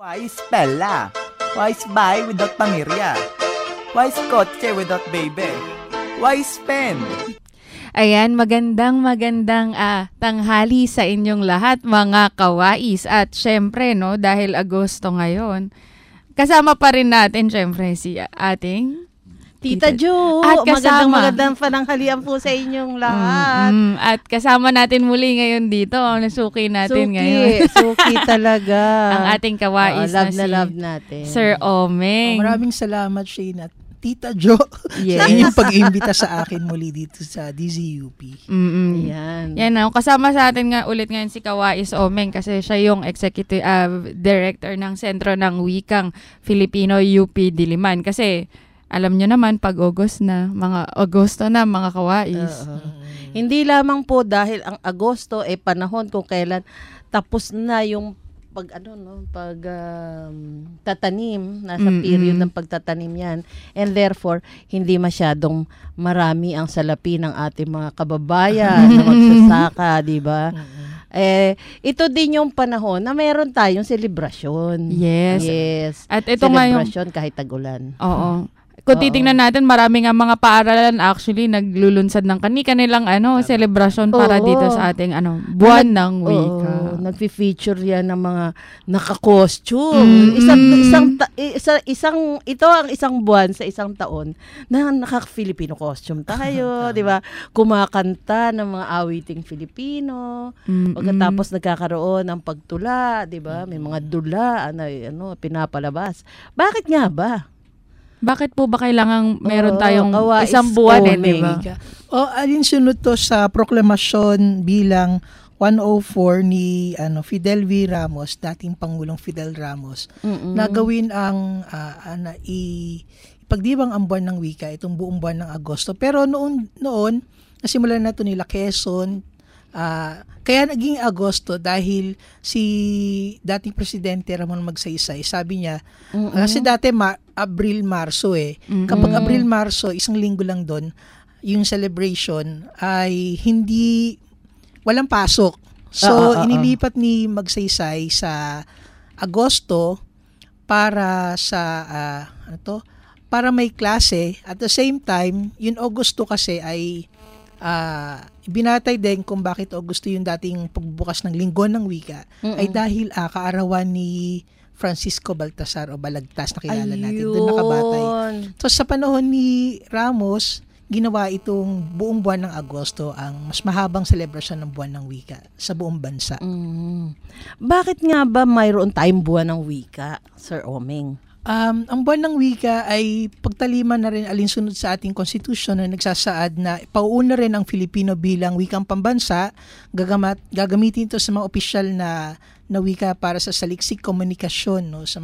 Why Bella? Why buy without pamilya? Why kotse without baby? Why spend? Ayan, magandang tanghali sa inyong lahat mga kawais. At syempre, no, dahil Agosto ngayon, kasama pa rin natin syempre si ating Tita Jo. At kasama. Magandang pananghalian po sa inyong lahat. At kasama natin muli ngayon dito, ang nasuki natin ngayon. Suki talaga. Ang ating kawais love natin. Sir Omeng. Maraming salamat, Shane, at Tita Jo, Yes. sa inyong pag-imbita sa akin muli dito sa DZUP. Yan, kasama sa atin nga ulit ngayon si Kawais Omeng kasi siya yung executive director ng Sentro ng Wikang Filipino UP Diliman. Kasi alam nyo naman, pag Agosto na, mga kawais. Hindi lamang po dahil ang Agosto ay panahon kung kailan tapos na yung tatanim, nasa period ng pagtatanim yan. And therefore, hindi masyadong marami ang salapi ng ating mga kababayan na magsasaka, di ba? Ito din yung panahon na meron tayong selebrasyon. Yes. At ito nga yung selebrasyon kahit tag-ulan. Oo. Kung titingnan natin, marami nga mga paaralan actually naglulunsad ng kanilang selebrasyon para dito sa ating buwan ng wika. Nagfi-feature yan ng mga naka-costume. Ito ang isang buwan sa isang taon na naka-Filipino costume tayo, di ba? Kumakanta ng mga awiting Filipino. Pagkatapos nagkakaroon ng pagtula, di ba? May mga dula na pinapalabas. Bakit nga ba? Bakit po ba kailangang meron tayong isang buwan di ba? Alinsunod to sa proklamasyon bilang 104 ni Fidel V. Ramos, dating Pangulong Fidel Ramos, na gawin ang ipagdiwang ang buwan ng wika, itong buong buwan ng Agosto. Pero noon nasimulan na ito nila Quezon. Kaya naging Agosto dahil si dating Presidente Ramon Magsaysay, sabi niya, kasi dati Abril, Marso Kapag Abril, Marso, isang linggo lang doon, yung celebration ay walang pasok. So, inilipat ni Magsaysay sa Agosto para para may klase. At the same time, yung Agosto kasi ay binatay din kung bakit Agosto yung dating pagbukas ng Linggon ng Wika ay dahil kaarawan ni Francisco Baltasar o Balagtas na kilala natin. Doon nakabatay. So sa panahon ni Ramos, ginawa itong buong buwan ng Agosto ang mas mahabang selebrasyon ng buwan ng wika sa buong bansa. Bakit nga ba mayroon tayong buwan ng wika, Sir Omeng? Ang buwan ng wika ay pagtaliman na rin alinsunod sa ating konstitusyon na nagsasaad na pauuna rin ang Filipino bilang wikang pambansa. Gagamitin ito sa mga opisyal na wika para sa saliksik komunikasyon sa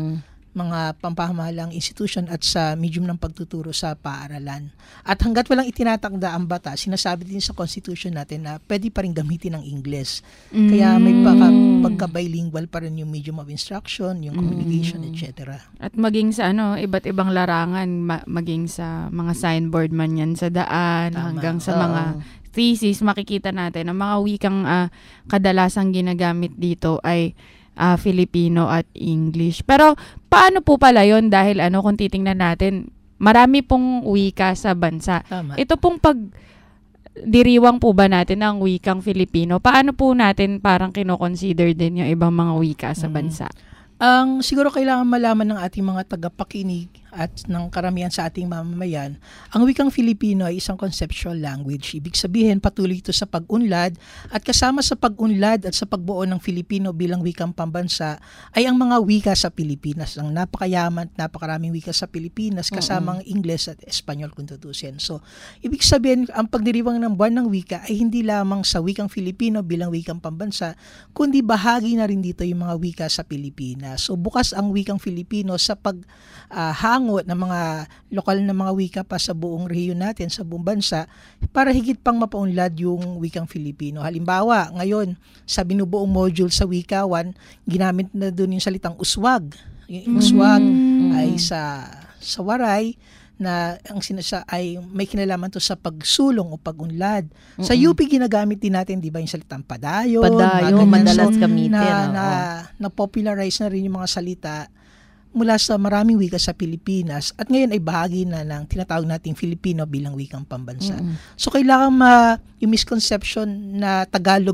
mga pampahamahalang institusyon at sa medium ng pagtuturo sa paaralan. At hanggat walang itinatakda ang batas, sinasabi din sa constitution natin na pwede pa rin gamitin ng Ingles. Kaya may pagka-bilingual pa rin yung medium of instruction, yung communication, etc. At maging sa iba't ibang larangan, maging sa mga signboard man yan sa daan, hanggang sa mga thesis, makikita natin ang mga wikang kadalasang ginagamit dito ay Filipino at English. Pero paano po pala yun? Dahil kung titingnan natin, marami pong wika sa bansa. Tama. Ito pong pagdiriwang po ba natin ng wikang Filipino? Paano po natin parang kino-consider din yung ibang mga wika sa bansa? Siguro kailangan malaman ng ating mga tagapakinig at ng karamihan sa ating mamamayan, ang wikang Filipino ay isang conceptual language. Ibig sabihin, patuloy ito sa pag-unlad at kasama sa pag-unlad at sa pagbuo ng Filipino bilang wikang pambansa ay ang mga wika sa Pilipinas. Ang napakayaman at napakaraming wika sa Pilipinas kasama ang Ingles at Espanyol kung tutusin. So, ibig sabihin, ang pagdiriwang ng buwan ng wika ay hindi lamang sa wikang Filipino bilang wikang pambansa, kundi bahagi na rin dito yung mga wika sa Pilipinas. So, bukas ang wikang Filipino sa hango ng mga lokal na mga wika pa sa buong rehiyon natin, sa buong bansa, para higit pang mapaunlad yung wikang Filipino. Halimbawa, ngayon, sa binubuong module sa Wika 1, ginamit na doon yung salitang uswag. Yung uswag ay sa Waray, na ang ay may kinalaman to sa pagsulong o pag-unlad. Sa UP ginagamit din natin, di ba, yung salitang padayon, madalas gamitin. Na popularize na rin yung mga salita mula sa maraming wika sa Pilipinas at ngayon ay bahagi na ng tinatawag nating Filipino bilang wikang pambansa. So kailangan yung misconception na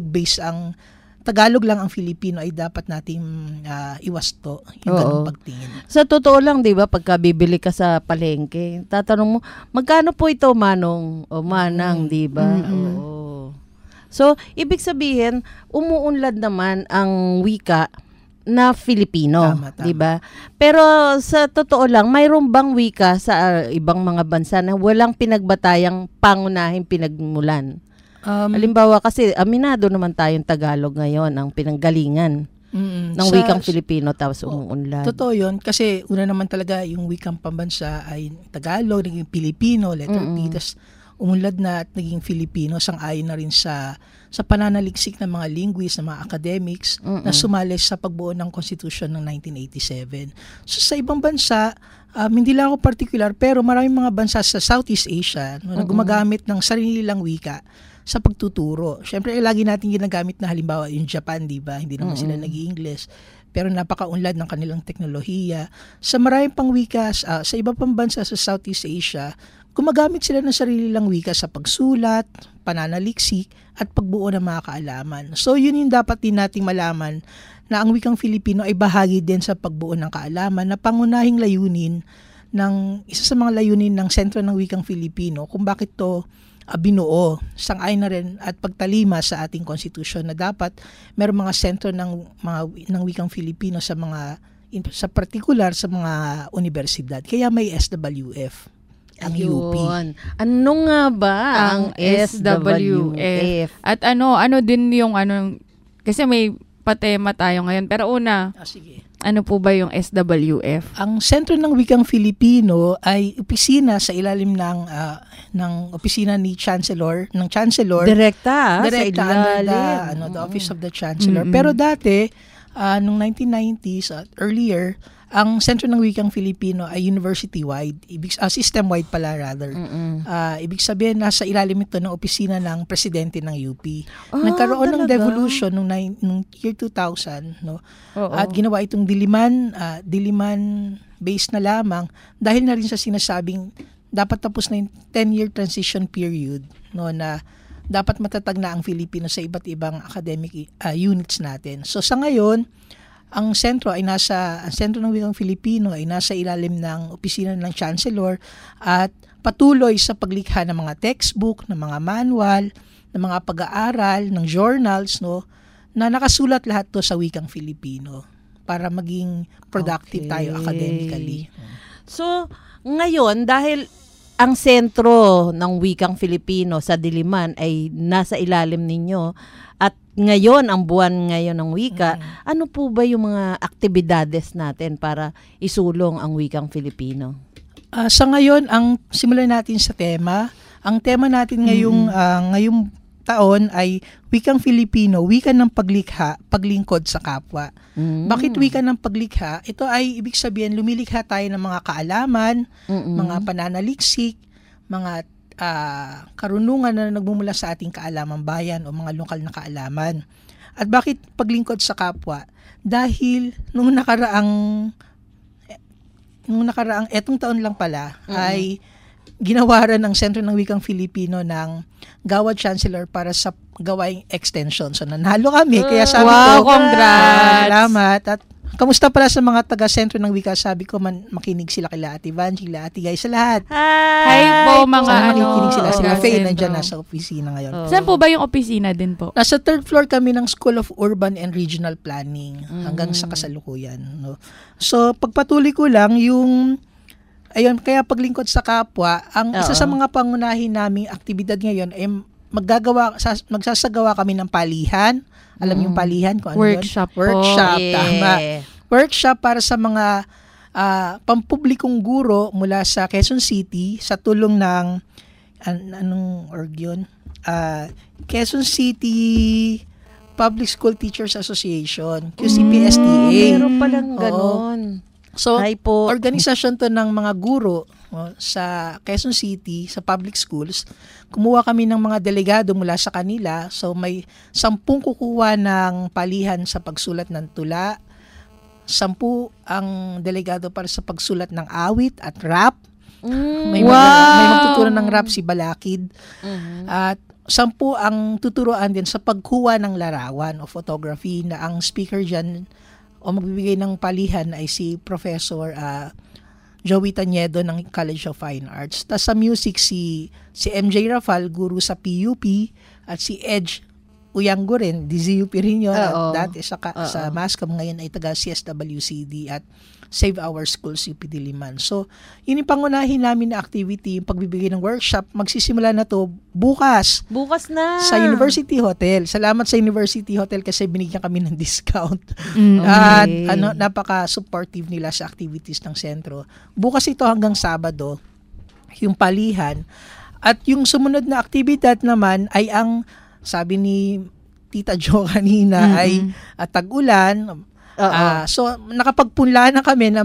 Tagalog lang ang Filipino ay dapat nating iwasto yung ganung pagtingin. Sa totoo lang, di ba, pagka bibili ka sa palengke, tatanong mo, magkano po ito, manong o manang, di ba? Oo. So, ibig sabihin, umuunlad naman ang wika na Filipino, di ba? Pero sa totoo lang, mayroon bang wika sa ibang mga bansa na walang pinagbatayang pangunahing pinagmulan? Halimbawa kasi aminado naman tayong Tagalog ngayon ang pinanggalingan ng wikang Filipino tapos umuunlad. Totoo yun kasi una naman talaga yung wikang pambansa ay Tagalog, naging Pilipino, letter P, tapos umunlad na at naging Filipino, sang-ayon na rin sa pananaliksik ng mga linguists, ng mga academics na sumali sa pagbuo ng Constitution ng 1987. So sa ibang bansa, hindi lang ako particular, pero maraming mga bansa sa Southeast Asia na gumagamit ng sarili nilang wika sa pagtuturo. Siyempre, lagi natin ginagamit na halimbawa yung Japan, di ba? Hindi naman sila nag-i-English. Pero napakaunlad ng kanilang teknolohiya. Sa maraming pang wika, sa iba pang bansa sa Southeast Asia, gumagamit sila ng sarili nilang wika sa pagsulat, pananaliksik, at pagbuo ng mga kaalaman. So, yun yung dapat din nating malaman na ang wikang Filipino ay bahagi din sa pagbuo ng kaalaman na pangunahing layunin isa sa mga layunin ng Sentro ng Wikang Filipino kung bakit to binuo, sang-ayon na rin at pagtalima sa ating konstitusyon na dapat mayroong mga sentro ng wikang Filipino sa particular sa mga universidad. Kaya may SWF. Ang UP. Ano nga ba ang SWF? At ano din yung kasi may patema tayo ngayon. Pero una, sige. Ano po ba yung SWF? Ang Sentro ng Wikang Filipino ay opisina sa ilalim ng opisina ni Chancellor. Direkta sa ilalim. The Office of the Chancellor. Pero dati, nung 1990s at earlier, ang Sentro ng Wikang Filipino ay university-wide, system-wide pala rather. Ibig sabihin, nasa ilalim ito ng opisina ng presidente ng UP. Nagkaroon ng devolution nung year 2000, no? At ginawa itong diliman based na lamang dahil na rin sa sinasabing dapat tapos na yung 10-year transition period, no, na dapat matatag na ang Filipino sa iba't ibang academic units natin. So sa ngayon, ang sentro ng Wikang Filipino ay nasa ilalim ng opisina ng Chancellor at patuloy sa paglikha ng mga textbook, ng mga manual, ng mga pag-aaral, ng journals, no, na nakasulat lahat to sa Wikang Filipino para maging productive tayo academically. So, ngayon, dahil ang sentro ng Wikang Filipino sa Diliman ay nasa ilalim ninyo at ngayon, ang buwan ngayon ng wika, ano po ba yung mga aktibidades natin para isulong ang wikang Filipino? Sa ngayon, simulan natin sa tema. Ang tema natin ngayong taon ay Wikang Filipino, wika ng paglikha, paglingkod sa kapwa. Bakit wika ng paglikha? Ito ay ibig sabihin, lumilikha tayo ng mga kaalaman, mga pananaliksik, mga karunungan na nagmumula sa ating kaalamang bayan o mga lokal na kaalaman. At bakit paglingkod sa kapwa? Dahil nung nakaraang etong taon lang pala ay ginawaran ng Sentro ng Wikang Filipino ng Gawad Chancellor para sa gawaing extension. So nanalo kami. Kaya sabi ko, congrats! Salamat. At kamusta pala sa mga taga-sentro ng wika? Sabi ko makinig sila kila Ate Vanji, kila Ate Guy sa lahat. Hi po mga makikinig sila. Sila Faye nandyan nasa opisina ngayon. Saan po ba yung opisina din po? Nasa 3rd floor kami ng School of Urban and Regional Planning hanggang sa kasalukuyan. No? So pagpatuloy ko lang kaya paglingkod sa kapwa, isa sa mga pangunahin naming aktibidad ngayon ay magsasagawa kami ng palihan. Alam yung palihan kung ano Workshop yun? Workshop, tama. Workshop para sa mga pampublikong guro mula sa Quezon City sa tulong ng anong org yun? Quezon City Public School Teachers Association, QCPSTA. Meron palang ganon. So, organisasyon to ng mga guro sa Quezon City, sa public schools. Kumuha kami ng mga delegado mula sa kanila. So may 10 kukuha ng palihan sa pagsulat ng tula, 10 ang delegado para sa pagsulat ng awit at rap. May magtuturo ng rap si Balakid. At 10 ang tuturuan din sa pagkuha ng larawan o photography, na ang speaker dyan o magbibigay ng palihan ay si Professor Joey Taniedo ng College of Fine Arts. Tapos sa music, si MJ Rafal, guru sa PUP, at si Edge Uyanggo rin, DZUP rin yun. At dati sa MASCOM, ngayon ay taga CSWCD at Save Our Schools UP Diliman. So, yun yung pangunahin namin na activity, yung pagbibigay ng workshop. Magsisimula na to bukas. Bukas na. Sa University Hotel. Salamat sa University Hotel kasi binigyan kami ng discount. At napaka-supportive nila sa activities ng sentro. Bukas ito hanggang Sabado, yung palihan. At yung sumunod na aktibidad naman ay ang, sabi ni Tita Jo kanina, ay tag-ulan. So nakapagpunla na kami ng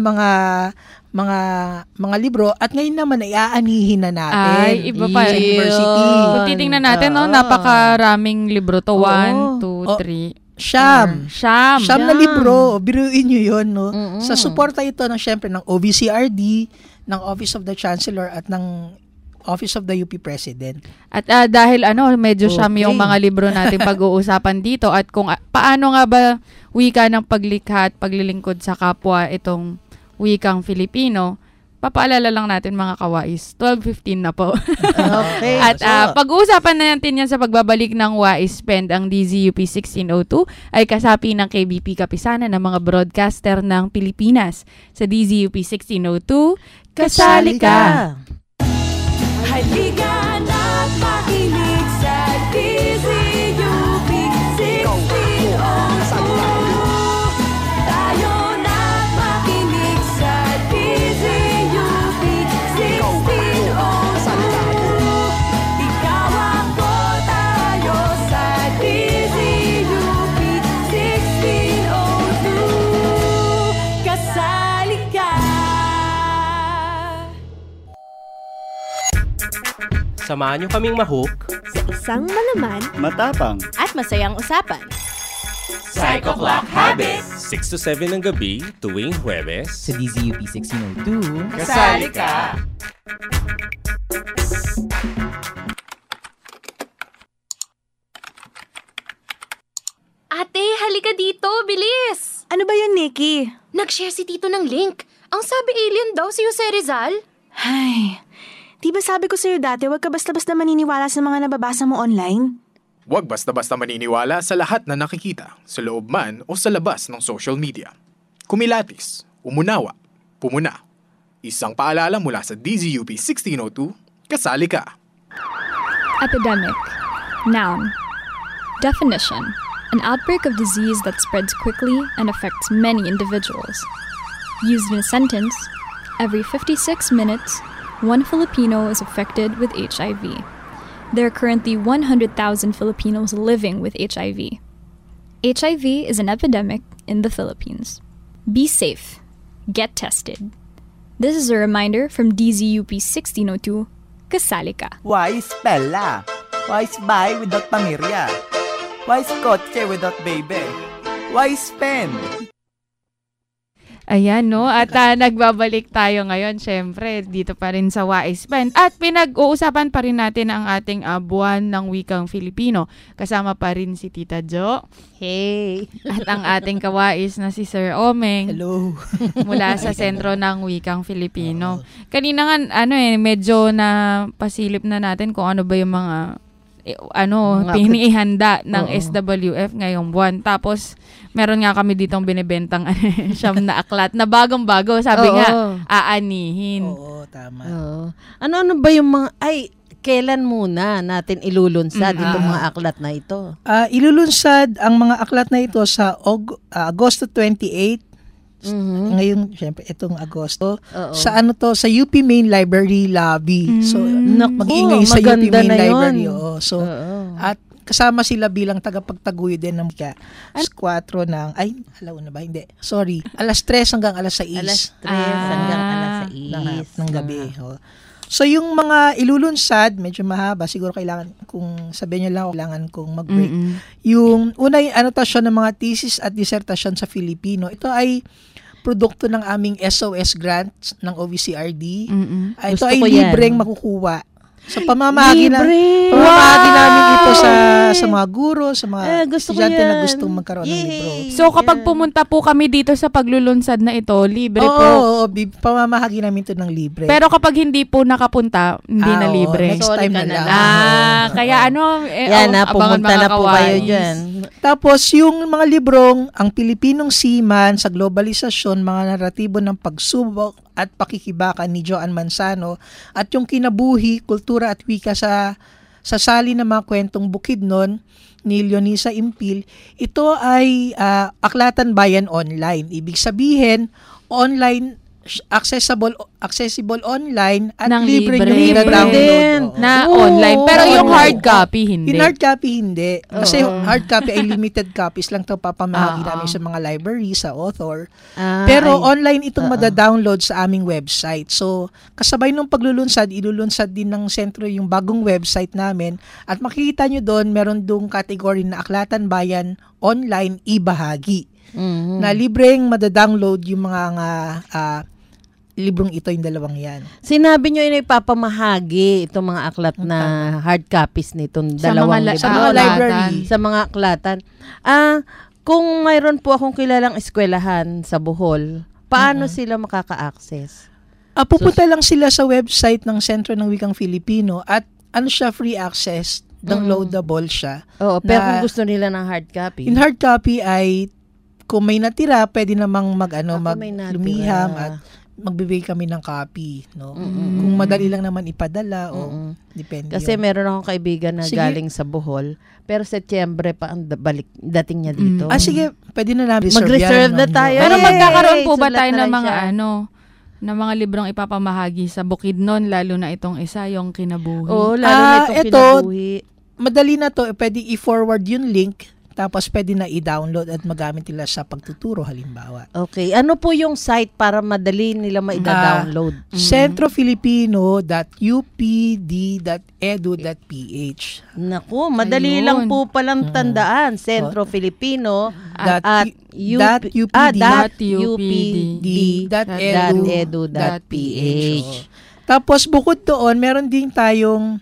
mga libro, at ngayon naman ay aanihin na natin. Ay, iba pa. Sa university. Kung titingnan natin, napakaraming libro to. 1, 2, 3. Siyam na libro. Biruin nyo yun, no? Sa suporta ito ng syempre ng OVCRD, ng Office of the Chancellor, at ng Office of the UP President. At dahil medyo siyam yung mga libro natin pag-uusapan dito, at kung paano nga ba wika ng paglikha at paglilingkod sa kapwa itong wikang Filipino, papaalala lang natin mga kawais, 12:15 na po. Okay. At pag-uusapan na natin yan sa pagbabalik ng Wais Spend. Ang DZUP 1602 ay kasapi ng KBP Kapisanan ng mga broadcaster ng Pilipinas. Sa DZUP 1602, kasali ka! Halika na't makinig sa DZUP 1602. Tayo na't makinig sa DZUP 1602. Ikaw ako, tayo sa DZUP 1602. Kasali ka! Samahan niyo kaming mahook sa isang malaman, matapang, at masayang usapan. Psycho Clock Habit, 6 to 7 ng gabi tuwing Huwebes Sa DZUP 1602, kasali ka! Ate, halika dito, bilis! Ano ba yun, Nikki? Nag-share si Tito ng link. Ang sabi alien daw si Jose Rizal. Ay, di ba sabi ko sa'yo dati, huwag ka basta-basta maniniwala sa mga nababasa mo online? Huwag basta-basta maniniwala sa lahat na nakikita, sa loob man o sa labas ng social media. Kumilatis, umunawa, pumuna. Isang paalala mula sa DZUP 1602, kasali ka. Epidemic. Noun. Definition. An outbreak of disease that spreads quickly and affects many individuals. Used in a sentence, every 56 minutes, one Filipino is affected with HIV. There are currently 100,000 Filipinos living with HIV. HIV is an epidemic in the Philippines. Be safe. Get tested. This is a reminder from DZUP 1602, kasali ka. Wise Pella. Wise buy without pamirya. Wise kotse without baby. Wise pen. Ayan, no? At nagbabalik tayo ngayon, syempre, dito pa rin sa Wais Pen. At pinag-uusapan pa rin natin ang ating buwan ng wikang Filipino. Kasama pa rin si Tita Jo. Hey! At ang ating kawais na si Sir Omeng. Hello! Mula sa Sentro ng Wikang Filipino. Kanina nga, medyo na pasilip na natin kung ano ba yung mga pinihanda ng SWF ngayong buwan. Tapos, meron nga kami ditong binibentang siyam na aklat na bagong-bago. Sabi nga, aanihin. Oo, tama. Ano ba yung mga, kailan muna natin ilulunsad itong mga aklat na ito? Ilulunsad ang mga aklat na ito sa Agosto 28. Ngayon, syempre, itong Agosto. Sa sa UP Main Library Lobby. So, mag-iingay sa UP Main Library. So, at kasama sila bilang tagapagtaguyod din ng 4 ng, alauna ba? Hindi. Sorry. Alas 3 hanggang alas 6. Alas 3 hanggang alas Alas 6 ng gabi. So yung mga ilulunsad, medyo mahaba, siguro kailangan kung sabihin nyo lang, kailangan kong mag-break. Yung una yung anotasyon ng mga thesis at dissertasyon sa Filipino. Ito ay produkto ng aming SOS grant ng OVCRD. Ito Gusto ay ko yan. libreng makukuha. So pamamahagi Libre! namin ito sa mga guro, sa mga gusto ko estudyante na yan. gustong magkaroon ng libro. So kapag pumunta po kami dito sa paglulunsad na ito, libre po. Oo, pamamahagi namin ito ng libre. Pero kapag hindi po nakapunta, hindi na oo, libre. next time na lang. Kaya Yan na, abangan pumunta mga na po kayo kawais. dyan. Tapos yung mga librong Ang Pilipinong Seaman sa Globalisasyon, mga naratibo ng pagsubok at pakikibaka ni Joan Manzano at yung Kinabuhi, Kultura at Wika sa sali ng mga kwentong Bukidnon ni Leonisa Impil. Ito ay Aklatan Bayan Online. Ibig sabihin, online, accessible online at Nang libre libre. yung Libre download. din. Na Oo, online. Pero yung online. hard copy, hindi. Yung hard copy, hindi. Kasi hard copy ay limited copies lang ito papamahagi namin sa mga library, sa author. Pero online itong madadownload sa aming website. So, kasabay nung paglulunsad, ilulunsad din ng sentro yung bagong website namin. At makikita nyo doon, meron doong category na Aklatan Bayan Online Ibahagi. Na libreng madadownload yung mga librong ito, yung dalawang yan. Sinabi nyo yun ipapamahagi itong mga aklat na hard copies nitong dalawang libro. Sa mga library. Sa mga aklatan. Kung mayroon po akong kilalang eskwelahan sa Bohol, paano sila makaka-access? Pupunta lang sila sa website ng Sentro ng Wikang Filipino at siya, free access, downloadable siya. Oo, pero kung gusto nila ng hard copy. In hard copy ay kung may natira, pwede namang may natira. lumiham at magbibigay kami ng copy, no? Kung madali lang naman ipadala o depende. Kasi yun. meron akong kaibigan na Sige. galing sa Bohol, pero Setyembre pa ang dating niya dito. Sige, pwede na namin Mag-reserve na tayo. Pero Yay! magkakaroon po ba Sulat tayo na ng lang mga siya. na mga librong ipapamahagi sa Bukidnon, lalo na itong isa, yung Kinabuhi? Oo, lalo na itong ito, Kinabuhi. Madali na to, pwede i-forward yung link, tapos pwede na i-download at magamit nila sa pagtuturo halimbawa. Okay, ano po yung site para madali nila ma-download? centrofilipino.upd.edu.ph. Naku, madali Ayun. lang po palang tandaan. Centro Filipino Dot UPD.edu.ph. Tapos bukod doon, meron din tayong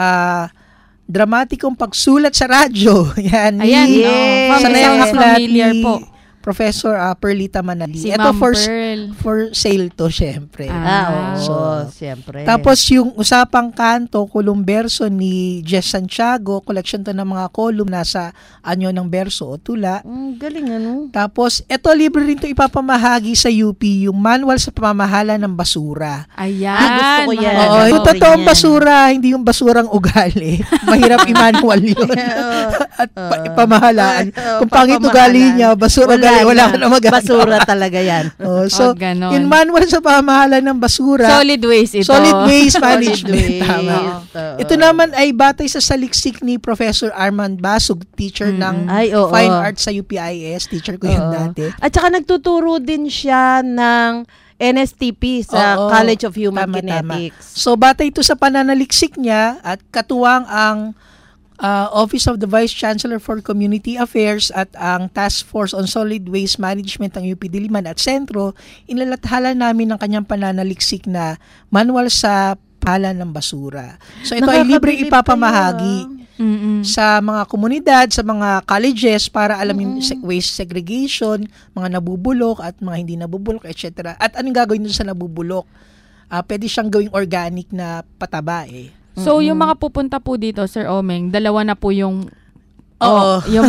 dramatikong pagsulat sa radyo. Yan. Ayan, Sanayang mas aklat familiar ni po. Professor Perlita Manali. Si Ito Ma'am Pearl. for sale to, syempre. Oo, siyempre. Tapos yung usapang kanto, kulumberso ni Jess Santiago, collection to ng mga kolum nasa anyo ng berso o tula. Galing ano? Tapos, ito libre rin to ipapamahagi sa UP, yung manual sa pamamahala ng basura. Ayan. gusto ko yan. Oo, Ano yung rin totoong yan? basura, hindi yung basurang ugali. Mahirap i-manual yun. At pamahalaan. Kung pangit ugali niya, basura ugali, wala ka na magagawa. Basura talaga yan. So, ganon. yung manual sa pamamahala ng basura, Solid waste ito. solid waste management. Solid waste. Tama. Oo. Ito naman ay batay sa saliksik ni Professor Armand Basug, teacher ng Ay, oo. Fine Arts sa UPIS. Teacher ko yun Oo. dati. At saka nagtuturo din siya ng NSTP sa Oo. College of Human Tama, Kinetics. So, batay ito sa pananaliksik niya at katuwang ang Office of the Vice Chancellor for Community Affairs at ang Task Force on Solid Waste Management ng UP Diliman at Sentro, inalathala namin ang kanyang pananaliksik na manual sa pala ng basura. So, ito ay libre Nakakabilib ipapamahagi Mm-mm. sa mga komunidad, sa mga colleges para alamin waste segregation, mga nabubulok at mga hindi nabubulok, etc. At anong gagawin dun sa nabubulok? Pwede siyang gawing organic na pataba eh. So, yung mga pupunta po dito, Sir Omeng, dalawa na po yung Oo. yung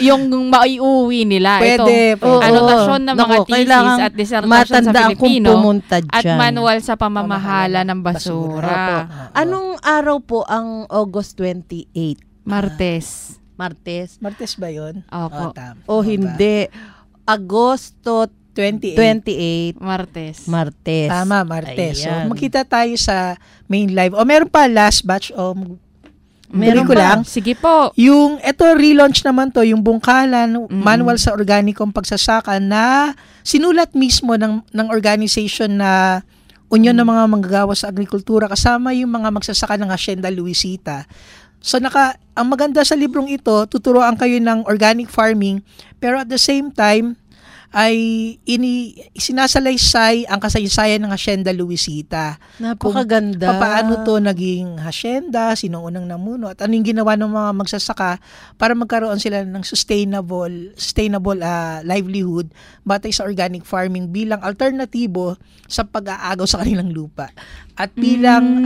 maiuwi nila. Pwede. Itong anotasyon ng mga Naku, thesis kailangan at dissertasyon sa matandaan kung Filipino pumunta at dyan. manual sa pamamahala ng basura. Anong araw po ang August 28? Martes. Martes? Martes ba yun? Opo. Tama. O hindi? Agosto 28. Martes. Martes. Tama, Martes. So, Ayan. makita tayo sa main live. O, meron pa last batch. O, Meron ko pa. lang. Sige po. Yung, eto, relaunch naman to, yung bungkalan, manual sa organikong pagsasaka na sinulat mismo ng organization na Union ng mga manggagawa sa agrikultura, kasama yung mga magsasaka ng Hacienda Luisita. So ang maganda sa librong ito, tuturuan kayo ng organic farming, pero at the same time ay sinasalaysay ang kasaysayan ng Hacienda Luisita. Napakaganda. Kung paano to naging hacienda, sino unang namuno, at anong ginawa ng mga magsasaka para magkaroon sila ng sustainable livelihood batay sa organic farming bilang alternatibo sa pag-aagaw sa kanilang lupa. At bilang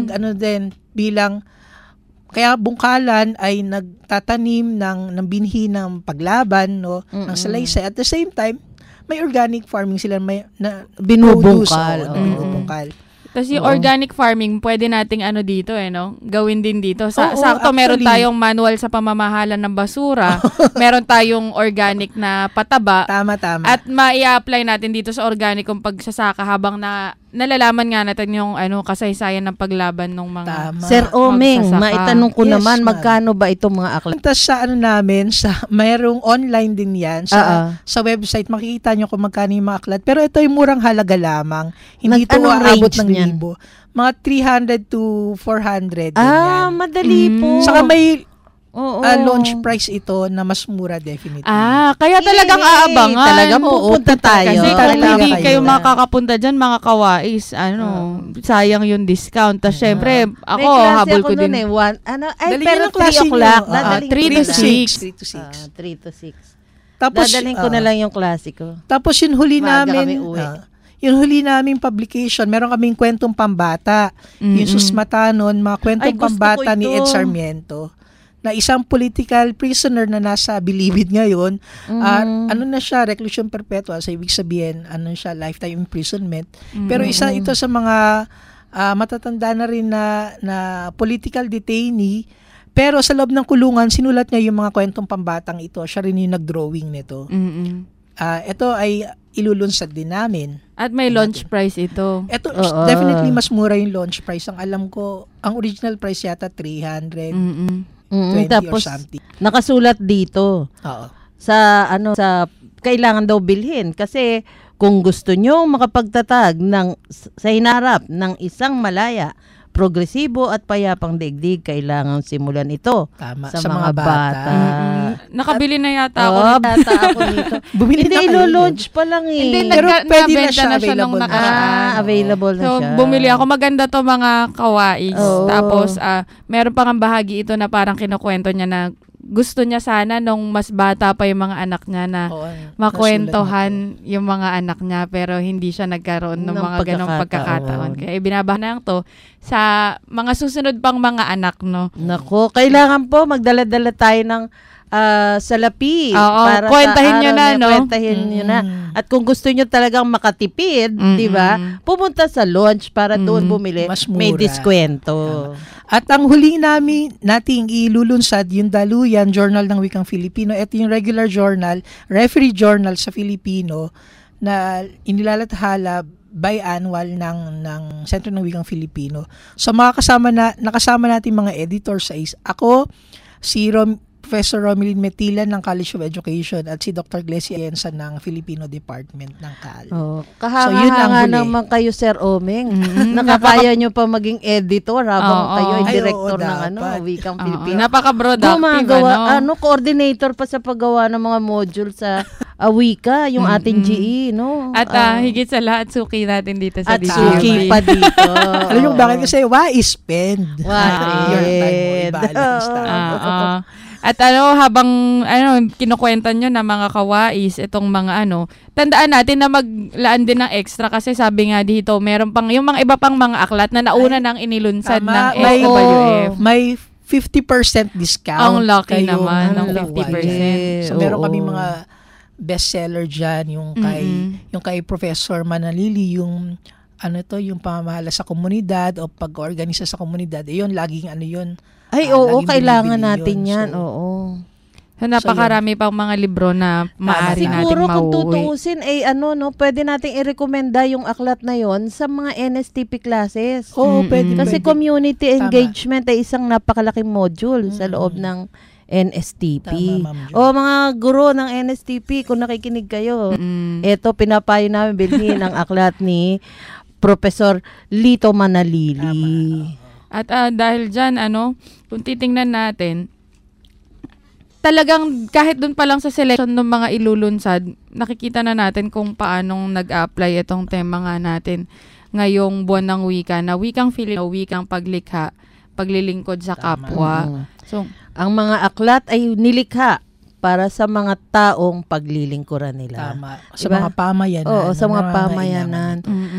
bilang kaya bungkalan ay nagtatanim ng binhi ng paglaban, no, ng salaysay. At the same time, may organic farming sila, may binubungkal. Binubungkal. Tapos yung organic farming, pwede nating dito no? Gawin din dito. Sakto, actually, meron tayong manual sa pamamahala ng basura. Meron tayong organic na pataba. Tama. At mai-apply natin dito sa organic kung pagsasaka habang nalalaman nga natin yung kasaysayan ng paglaban ng mga Sir Omeng, magsasaka. maitanong ko naman, ma'am. magkano ba itong mga aklat? Tapos sa mayroong online din yan. Sa website, makikita nyo kung magkano yung mga aklat. Pero ito yung murang halaga lamang. Hindi ito aabot ng libo. Mga 300 to 400. Madali po. Saka may launch price ito na mas mura definitely. Kaya talagang aabangan. Talagang pupunta tayo. Kasi kung Talaga hindi kayo. kayo makakapunta dyan, mga kawais, sayang yung discount. Tapos syempre, ako, habol ko din. Pero 3 o'clock. 3 to 6. 3 to 6. 3 to 6. Tapos, Dadalhin ko na lang yung klasiko. Tapos yung huli Maaga namin, kami uwi. yung huli naming publication, meron kaming kwentong pambata. Yung Susmatanon, mga kwentong Ay, gusto pambata ko ni ito. Ed Sarmiento, na isang political prisoner na nasa Bilibid ngayon. Na siya, reclusion perpetua, so ibig sabihin, siya, lifetime imprisonment. Pero isa ito sa mga matatanda na rin na political detainee. Pero sa loob ng kulungan, sinulat niya yung mga kwentong pambatang ito. Siya rin yung nag-drawing nito. Ito ay ilulunsad din namin. At may launch price ito. Ito, definitely mas mura yung launch price. Ang alam ko, ang original price yata 300. 20 Tapos, or something. nakasulat dito. Oo. Sa kailangan daw bilhin. Kasi, kung gusto nyo makapagtatag sa hinarap ng isang malaya, progresibo at payapang daigdig, kailangan simulan ito. Tama. Sa mga bata. Nakabili na yata ako. Bata ako nito. Bumili Hindi, na kayo ilo-launch pa lang eh. Hindi, Pero pwede na nabenta siya, na siya nung available na. nakaraan. Available na So, siya. bumili ako. Maganda to mga kawais. Oo. Tapos, meron pang ang bahagi ito na parang kinukwento niya na gusto niya sana nung mas bata pa yung mga anak niya na makwentohan yung mga anak niya pero hindi siya nagkaroon ng mga ganong pagkakataon. Kaya ibinabahan na lang to sa mga susunod pang mga anak, no? Nako, kailangan po magdala-dala tayo ng salapi. Oo, para kwentahin sa nyo araw na, no? Kwentahin nyo na. At kung gusto nyo talagang makatipid, di ba? Pumunta sa launch para doon bumili. Mas May mura. diskwento. At ang huli nating ilulunsad, yung Daluyan, Journal ng Wikang Filipino. Ito yung regular journal, referee journal sa Filipino na inilalathala biannual ng Sentro ng Wikang Filipino. So nakasama natin mga editors sa ako, si Professor Romelyn Metilan ng College of Education at si Dr. Glesia Yensa ng Filipino Department ng CAL. Kahanga naman kayo, Sir Omeng. Nakakaya nyo pa maging editor habang kayo ay director ng Wikang Filipino. Napaka-productive. Coordinator pa sa paggawa ng mga module sa wika, yung ating GE, no? At higit sa lahat, suki natin dito sa DZUP. At suki pa dito. Alam nyo bakit? Kasi why spend? Your time mo, i-balance At habang kinukwentan nyo na mga kawais, itong mga tandaan natin na maglaan din ng extra kasi sabi nga dito, meron pang, yung mga iba pang mga aklat na nauna nang inilunsad ng SWF. May 50% discount. Ang lucky naman ng 50%. So meron kami mga bestseller dyan, yung kay Professor Manalili, yung yung pamamahala sa komunidad o pag-organisa sa komunidad. Yun, laging yun. Ay, oo, kailangan natin yan. Oo. So, napakarami pang mga libro na maaari nating siguro kung mauuwi. tutuusin, pwede nating i-recommenda yung aklat na yon sa mga NSTP classes. Oo, pwede. Kasi community engagement ay isang napakalaking module sa loob ng NSTP. O mga guro ng NSTP, kung nakikinig kayo, eto, pinapayo namin bilhin ang aklat ni Professor Lito Manalili. At dahil dyan, kung titingnan natin, talagang kahit dun pa lang sa selection ng mga ilulunsad, nakikita na natin kung paanong nag-apply itong tema nga natin ngayong buwan ng wika, na wikang Filipino, wikang paglikha, paglilingkod sa kapwa. So, ang mga aklat ay nilikha para sa mga taong paglilingkuran nila. Tama. Sa mga pamayanan. Oo, sa mga pamayanan.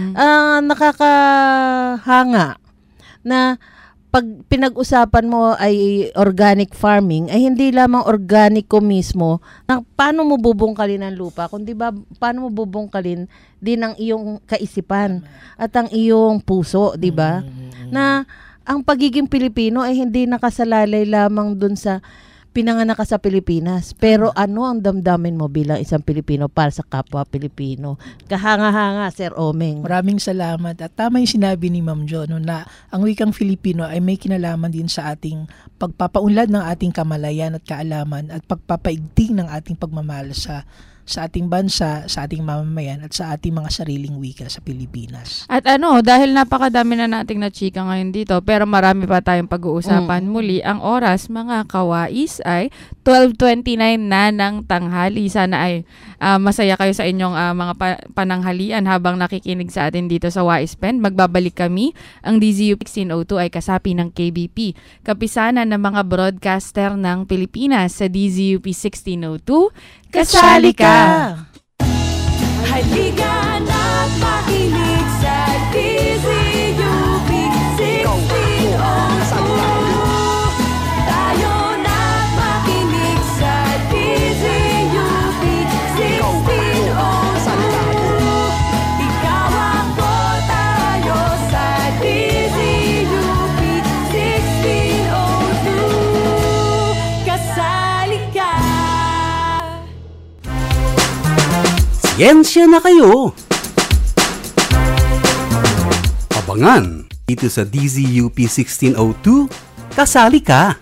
Nakakahanga na pag pinag-usapan mo ay organic farming, ay hindi lamang organico mismo na paano mo bubungkalin ang lupa, kundi ba paano mo bubungkalin din ang iyong kaisipan at ang iyong puso, di ba? Na ang pagiging Pilipino ay hindi nakasalalay lamang dun sa pinanganak ka sa Pilipinas. Pero ano ang damdamin mo bilang isang Pilipino para sa kapwa Pilipino? Kahanga-hanga, Sir Omeng. Maraming salamat. At tama yung sinabi ni Ma'am Jo, na ang wikang Filipino ay may kinalaman din sa ating pagpapaunlad ng ating kamalayan at kaalaman at pagpapaigting ng ating pagmamahal sa ating bansa, sa ating mamamayan at sa ating mga sariling wika sa Pilipinas. At dahil napakadami na nating na-chika ngayon dito, pero marami pa tayong pag-uusapan muli. Ang oras, mga kawais, ay 12:29 na ng tanghali. Sana ay masaya kayo sa inyong mga pananghalian habang nakikinig sa atin dito sa Wais Pen. Magbabalik kami. Ang DZUP 1602 ay kasapi ng KBP, kapisanan ng mga broadcaster ng Pilipinas. Sa DZUP 1602, kasali ka! Halika na't makinig sa DZUP 1602. Tayo na't makinig sa DZUP 1602. Ikaw ako, tayo sa DZUP 1602. Kasali ka! Siyensya na kayo! Abangan dito sa DZUP 1602, kasali ka!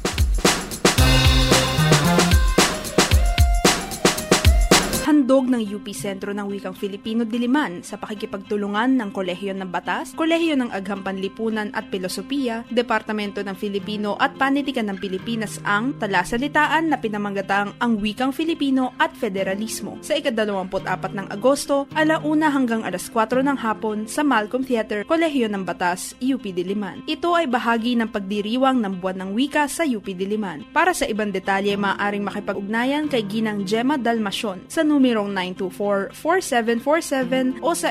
Handog ng UP Sentro ng Wikang Filipino Diliman sa pakikipagtulungan ng Kolehiyo ng Batas, Kolehiyo ng Agham Panlipunan at Pilosopiya, Departamento ng Filipino at Panitikan ng Pilipinas ang talasalitaan na pinamanggatang ang Wikang Filipino at Federalismo sa ika-24 ng Agosto, 1:00 hanggang 4:00 ng hapon sa Malcolm Theater, Kolehiyo ng Batas, UP Diliman. Ito ay bahagi ng pagdiriwang ng Buwan ng Wika sa UP Diliman. Para sa ibang detalye, maaaring makipag-ugnayan kay Ginang Gemma Dalmacion sa numerong 924-4747 o sa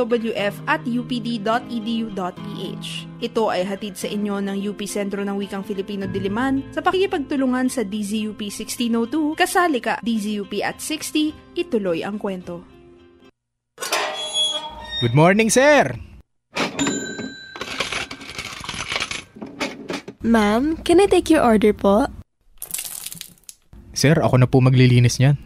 swf@upd.edu.ph. Ito ay hatid sa inyo ng UP Sentro ng Wikang Filipino Diliman sa pakikipagtulungan sa DZUP 1602, kasali ka. DZUP at 60, ituloy ang kwento. Good morning, sir! Ma'am, can I take your order po? Sir, ako na po maglilinis niyan.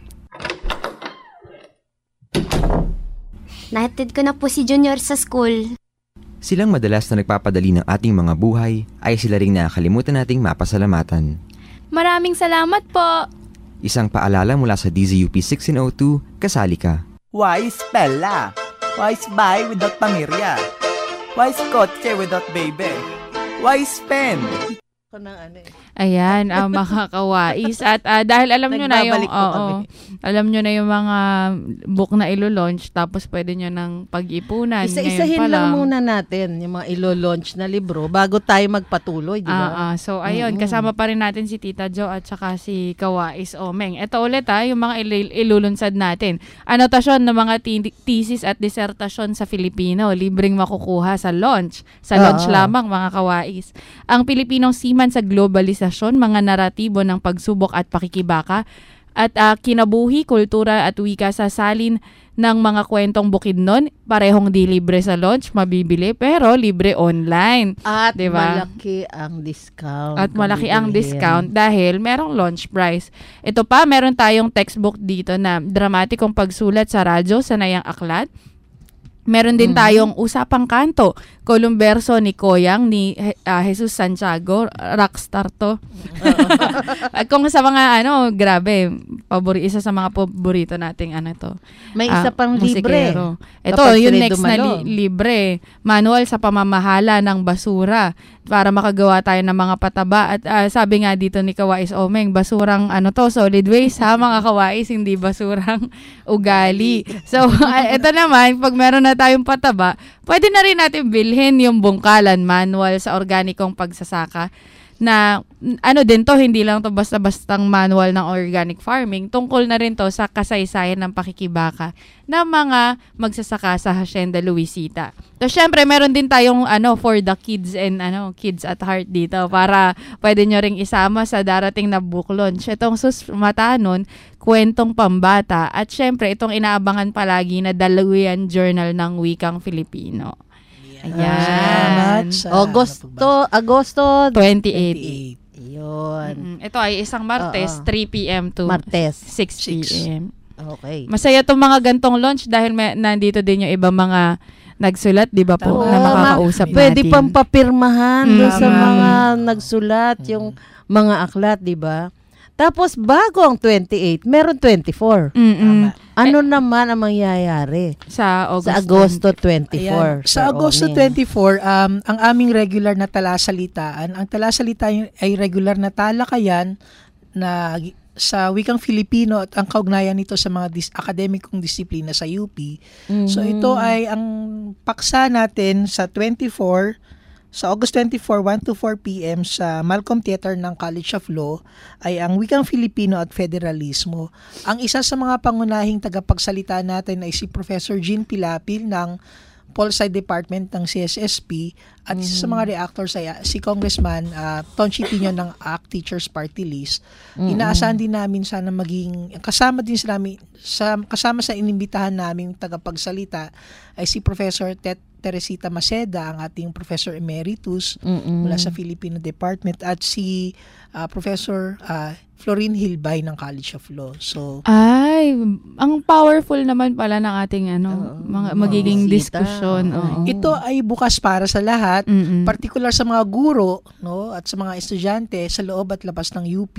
Nahatid ko na po si Junior sa school. Silang madalas na nagpapadali ng ating mga buhay ay sila ring nakakalimutan nating mapasalamatan. Maraming salamat po! Isang paalala mula sa DZUP 1602, kasali ka. Wise Pella. Wise buy without pamirya. Wise kotse without baby. Wise pen. Ayan, mga kawais. At dahil alam nyo na yung alam nyo na yung mga book na ilo-launch, tapos pwede nyo nang pag-ipunan. Isa-isahin lang muna natin yung mga ilo-launch na libro bago tayo magpatuloy, di ba? So ayun, kasama pa rin natin si Tita Jo at saka si Kawais Omeng. Ito ulit yung mga ilulunsad natin. Anotasyon ng mga thesis at disertasyon sa Filipino, libreng makukuha sa launch. Sa launch lamang, mga kawais. Ang Pilipinong seaman sa globalisasyon, mga naratibo ng pagsubok at pakikibaka, at kinabuhi, kultura at wika sa salin ng mga kwentong Bukidnon, parehong di libre sa launch, mabibili, pero libre online. At diba? Malaki ang discount. At malaki ang discount dahil merong launch price. Ito pa, meron tayong textbook dito na dramatikong pagsulat sa radyo, sanayang aklat, Meron din tayong Usapang Kanto, Columberso ni Koyang, ni Jesus Santiago, rockstar to. At kung sa mga grabe, isa sa mga paborito nating to. May isa pang libre. Ito, yung next na libre. Manual sa pamamahala ng basura para makagawa tayo ng mga pataba. At sabi nga dito ni Kawais Omeng, basurang solid waste ha, mga kawais, hindi basurang ugali. So, ito naman, pag meron na tayong pataba, pwede na rin natin bilhin yung bungkalan manual sa organikong pagsasaka na din to, hindi lang to basta-bastang manual ng organic farming, tungkol na rin to sa kasaysayan ng pakikibaka ng mga magsasaka sa Hacienda Luisita. So syempre meron din tayong for the kids and kids at heart dito para pwede nyo ring isama sa darating na book launch. Itong Susmata nun, kwentong pambata, at syempre itong inaabangan palagi na Daluyan Journal ng Wikang Filipino. Ayan. Agosto 28. Yun. Ito ay isang Martes, 3 p.m. to 6 p.m. Okay. Masaya itong mga gantong launch dahil nandito din yung ibang mga nagsulat, di ba po, na makakausap natin. Pwede pang papirmahan doon sa mga nagsulat, yung mga aklat, di ba? Tapos, bago ang 28, meron 24. Ano naman ang mangyayari sa Agosto 24? Ayan. Sa Agosto 24, ang aming regular na talasalitaan, ang talasalitaan ay regular na talakayan na sa wikang Filipino at ang kaugnayan nito sa mga akademikong disiplina sa UP. So ito ay ang paksa natin sa 24, sa August 24, 1 to 4 p.m. sa Malcolm Theater ng College of Law ay ang Wikang Filipino at Federalismo. Ang isa sa mga pangunahing tagapagsalita natin ay si Professor Jean Pilapil ng Pol Sci Department ng CSSP at isa sa mga reactors ay si Congressman Tonchi Pino ng ACT Teachers Party List. Inaasahan din namin sana maging kasama sa inimbitahan naming tagapagsalita ay si Professor Teresita Maceda, ang ating Professor Emeritus mula sa Filipino Department, at si Professor Florin Hilbay ng College of Law. So, ang powerful naman pala ng ating mga magiging diskusyon. Ito ay bukas para sa lahat, particular sa mga guro, at sa mga estudyante sa loob at labas ng UP.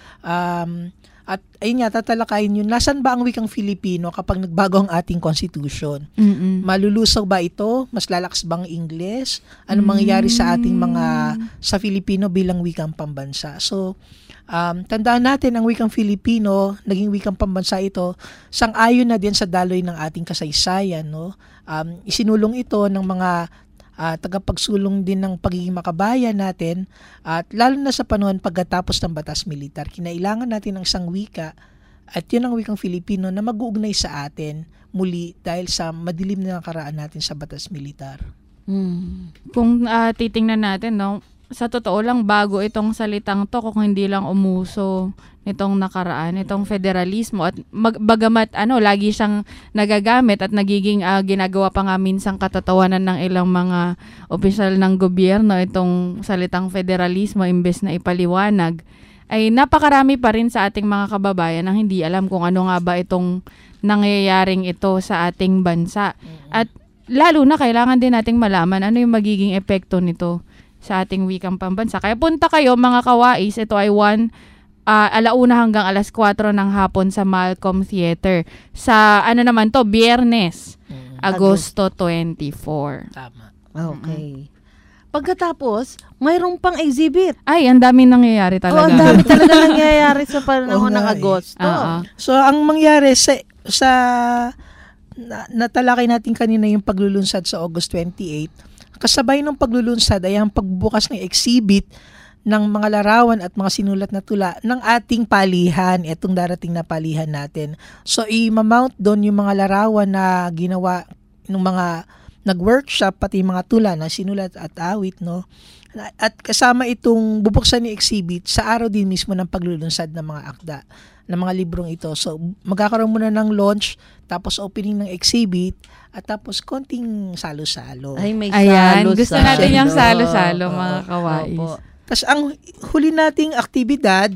At ayun nga, tatalakayin yun, nasan ba ang wikang Filipino kapag nagbago ang ating constitution? Malulusaw ba ito? Mas lalakas bang Ingles? Ano mangyayari sa ating sa Filipino bilang wikang pambansa? So, tandaan natin ang wikang Filipino, naging wikang pambansa ito, sang-ayon na din sa daloy ng ating kasaysayan. Isinulong ito ng mga tagapagsulong din ng pagiging makabayan natin, at lalo na sa panahon pagkatapos ng batas militar, kinailangan natin ng isang wika, at yun ang wikang Filipino na mag-uugnay sa atin muli dahil sa madilim na nakaraan natin sa batas militar. Kung titingnan natin, sa totoo lang, bago itong salitang to, kung hindi lang umuso nitong nakaraan, itong federalismo, at bagamat lagi siyang nagagamit at nagiging ginagawa pa nga minsang katatawanan ng ilang mga opisyal ng gobyerno itong salitang federalismo imbes na ipaliwanag, ay napakarami pa rin sa ating mga kababayan ang hindi alam kung ano nga ba itong nangyayaring ito sa ating bansa. At lalo na kailangan din nating malaman ano yung magiging epekto nito sa ating wikang pambansa. Kaya punta kayo mga kawais, ito ay 1:00 hanggang 4:00 ng hapon sa Malcolm Theater. Sa Biyernes, Agosto 24. Tama. Okay. Pagkatapos, mayroong pang exhibit. Ay, ang dami nangyayari talaga. Ang dami talaga nangyayari sa panahon ng Agosto. So, ang mangyari sa natalakay natin kanina yung paglulunsad sa August 28, kasabay ng paglulunsad ay ang pagbukas ng exhibit ng mga larawan at mga sinulat na tula ng ating palihan, itong darating na palihan natin. So, i-mount doon yung mga larawan na ginawa ng mga nag-workshop, pati mga tula na sinulat at awit, At kasama itong bubuksan ni exhibit sa araw din mismo ng paglulunsad ng mga akda, ng mga librong ito. So, magkakaroon muna ng launch, tapos opening ng exhibit, at tapos konting salo-salo. Ay, may salo-salo. Gusto natin yung salo-salo, mga kawais. Tapos, ang huli nating aktibidad,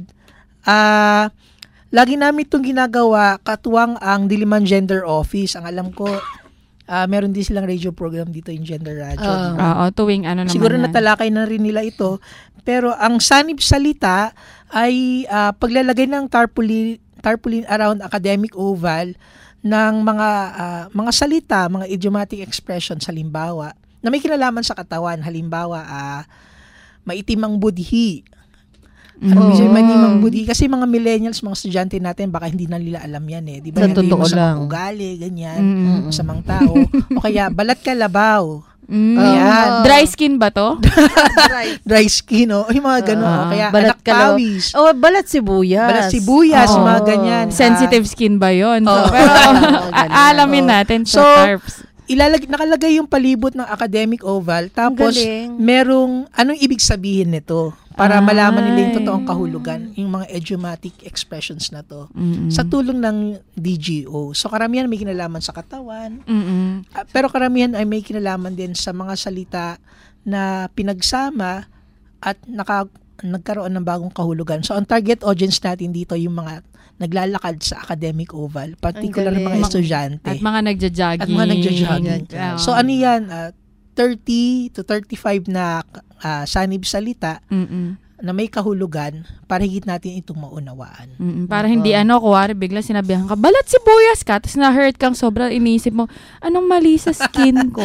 lagi namin itong ginagawa, katuwang ang Diliman Gender Office. Ang alam ko, meron din silang radio program dito in Gender Radio. Tuwing ano naman siguro yan. natalakay na rin nila ito. Pero ang sanib salita ay paglalagay ng tarpaulin around academic oval ng mga salita, mga idiomatic expressions, halimbawa, na may kinalaman sa katawan. Halimbawa, maitim ang budhi. Maitim budhi. Kasi mga millennials, mga estudyante natin, baka hindi na nila alam yan eh. Di ba? Sa totoo lang. Ugali, ganyan. Masamang tao. O kaya, balat kalabaw. Ayan. Dry skin ba to? Dry skin, yung mga gano'n. Kaya balat anak pawis. Balat sibuyas. Balat sibuyas, mga ganyan. Sensitive skin ba yun? Pero alamin natin sa TARPs. Nakalagay yung palibot ng academic oval, tapos merong anong ibig sabihin nito para malaman nila yung totoong kahulugan, yung mga idiomatic expressions na to sa tulong ng DGO. So karamihan may kinalaman sa katawan, pero karamihan ay may kinalaman din sa mga salita na pinagsama at nagkaroon ng bagong kahulugan. So ang target audience natin dito yung mga naglalakad sa academic oval, particular mga estudyante. At mga nagja-jogging. So ano yan, 30 to 35 na sanib salita na may kahulugan para higit natin itong maunawaan. Para hindi kuwari bigla sinabihan ka, balat sibuyas ka, tapos na-hurt kang sobra, iniisip mo, anong mali sa skin ko?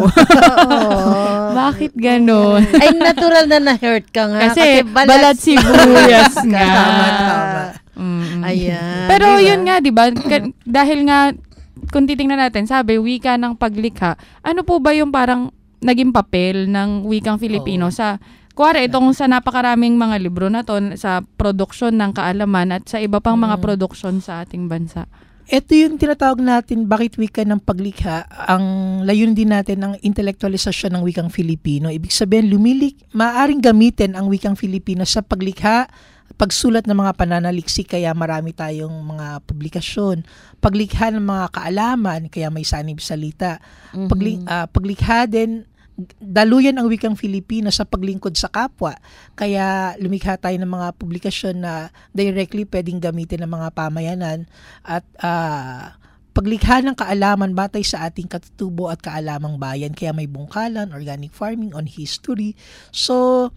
Bakit ganon? Ay, natural na na-hurt ka nga. Kasi balat sibuyas nga. Tama. Ayan. Pero yun nga, di ba? Dahil nga, kung titingnan natin, sabi, wika ng paglikha, ano po ba yung parang naging papel ng wikang Filipino sa, kuwari, itong sa napakaraming mga libro na to, sa produksyon ng kaalaman at sa iba pang mga produksyon sa ating bansa? Ito yung tinatawag natin, bakit wika ng paglikha, ang layunin din natin ang intelektualisasyon ng wikang Filipino. Ibig sabihin, maaaring gamitin ang wikang Filipino sa paglikha, pagsulat ng mga pananaliksik, kaya marami tayong mga publikasyon. Paglikha ng mga kaalaman, kaya may sanib salita. Paglikha din, daluyan ang wikang Filipino sa paglingkod sa kapwa. Kaya lumikha tayo ng mga publikasyon na directly pwedeng gamitin ng mga pamayanan. At paglikha ng kaalaman batay sa ating katutubo at kaalamang bayan. Kaya may bungkalan, organic farming, on history. So,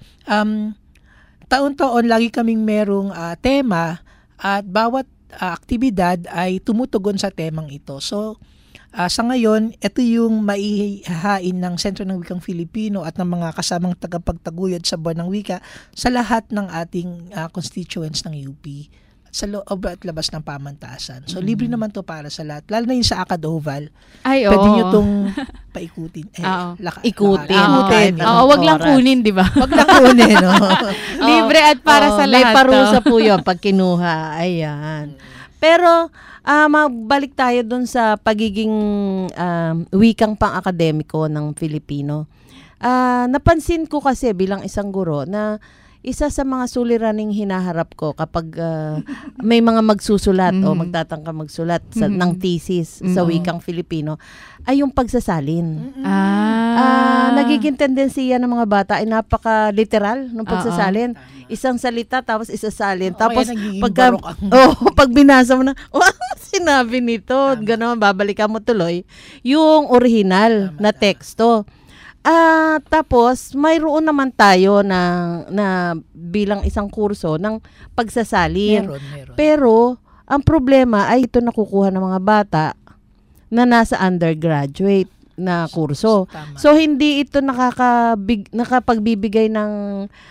taon-taon lagi kaming merong tema at bawat aktibidad ay tumutugon sa temang ito. So, sa ngayon, ito yung maihahain ng Sentro ng Wikang Filipino at ng mga kasamang tagapagtaguyod sa Buwan ng Wika sa lahat ng ating constituents ng UP sa loob at labas ng pamantasan. So, libre naman to para sa lahat. Lalo na yung sa Acad Oval. Ay, pwede nyo itong paikutin. Ikutin. Wag lang kunin, di ba? Wag lang kunin, no? Libre at para sa lahat. May parusa po yun pag kinuha. Ayan. Pero, magbalik tayo dun sa pagiging wikang pang-akademiko ng Filipino. Napansin ko kasi bilang isang guro na isa sa mga suliraning hinaharap ko kapag may mga magsusulat o magtatangka magsulat ng thesis sa wikang Filipino ay yung pagsasalin. Nagiging tendensiya ng mga bata ay napaka-literal ng pagsasalin. Isang salita tapos isasalin. Tapos pag binasa mo na, sinabi nito, gano'n, babalikan mo tuloy yung original na teksto. Tapos, mayroon naman tayo na bilang isang kurso ng pagsasalin. Meron. Pero, ang problema ay ito nakukuha ng mga bata na nasa undergraduate na kurso. So, hindi ito nakapagbibigay ng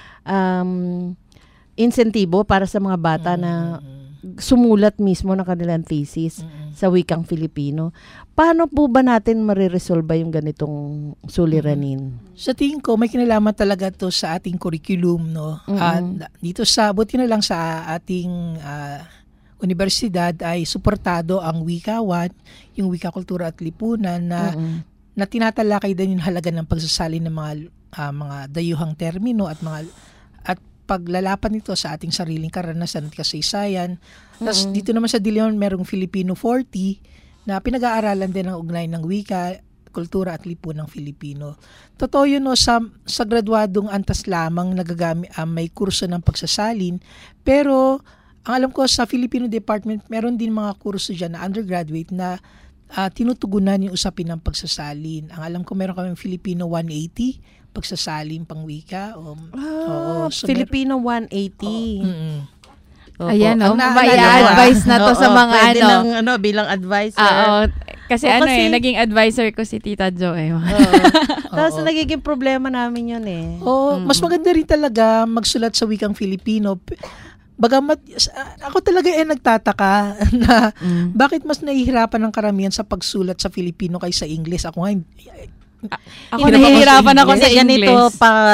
insentibo para sa mga bata na sumulat mismo ng kanilang thesis sa wikang Filipino. Paano po ba natin mariresolve yung ganitong suliranin? Sa tingin ko, may kinalaman talaga to sa ating curriculum, no? Dito buti na lang sa ating universidad ay suportado ang Wika 1, yung Wika Kultura at Lipunan na tinatalakay din yung halaga ng pagsasalin ng mga dayuhang termino at paglalapan nito sa ating sariling karanasan at kasaysayan. Tapos dito naman sa Diliman, merong Filipino 40 na pinag-aaralan din ang ugnayan ng wika, kultura at lipunang Filipino. Totoo yun, no, sa graduadong antas lamang may kurso ng pagsasalin, pero ang alam ko sa Filipino Department, meron din mga kurso dyan na undergraduate na tinutugunan yung usapin ng pagsasalin. Ang alam ko meron kaming Filipino 180, pagsasalin pangwika. Filipino 180. Ayan, may advice na to sa mga pwede ng bilang advisor. Kasi naging advisor ko si Tita Jo eh. Tapos nagiging problema namin yun eh. Mas maganda rin talaga magsulat sa wikang Filipino. Bagamat ako talaga nagtataka na bakit mas nahihirapan ng karamihan sa pagsulat sa Filipino kaysa English. Ako nga ako nahihirapan ako sa English. Ganito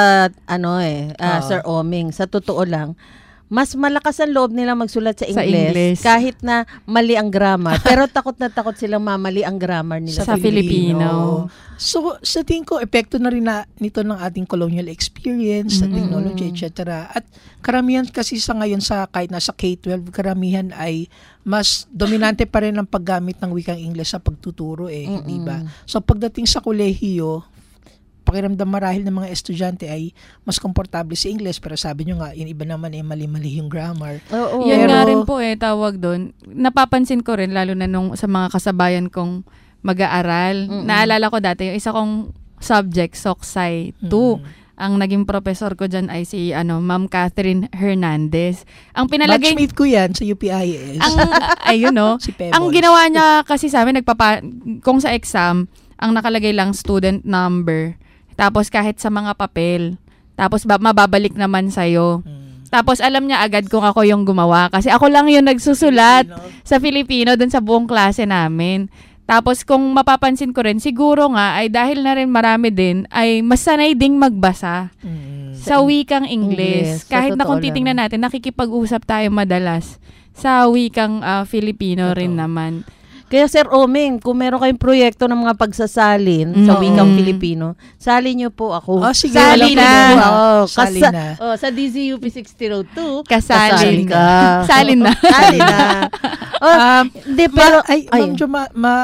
Sir Oming, sa totoo lang, mas malakas ang loob nila magsulat sa English kahit na mali ang grammar. Pero takot na takot silang mamali ang grammar nila sa Filipino. So, sa tingin ko, epekto na rin nito ng ating colonial experience, sa technology, etc. At karamihan kasi sa ngayon, kahit nasa K-12, karamihan ay mas dominante pa rin ang paggamit ng wikang English sa pagtuturo di ba? So, pagdating sa kolehiyo, pakiramdam marahil ng mga estudyante ay mas komportable sa English, pero sabi nyo nga, yung iba naman mali-mali yung grammar. Yan nga rin po tawag doon. Napapansin ko rin, lalo na sa mga kasabayan kong mag-aaral. Naalala ko dati, yung isa kong subject, Soksay 2. Ang naging professor ko dyan ay si Ma'am Catherine Hernandez. Ang pinalagay... Batchmate ko yan sa UPIS. Si ang ginawa niya kasi sa amin, kung sa exam, ang nakalagay lang student number. Tapos kahit sa mga papel. Tapos mababalik naman sa'yo. Tapos alam niya agad kung ako yung gumawa. Kasi ako lang yung nagsusulat sa Filipino dun sa buong klase namin. Tapos kung mapapansin ko rin, siguro nga ay dahil na rin marami din, ay mas sanay ding magbasa sa wikang English. Kahit na kung titingnan natin, nakikipag-usap tayo madalas sa wikang Filipino rin naman. Kaya Sir Oming, kung meron kayong proyekto ng mga pagsasalin sa wikang Filipino, salin niyo po ako. Sige, salin na. Salin na. Sa DZUP 1602, kasali ka. Salin na. Salin na. Hindi, pero, Ma'am Jo,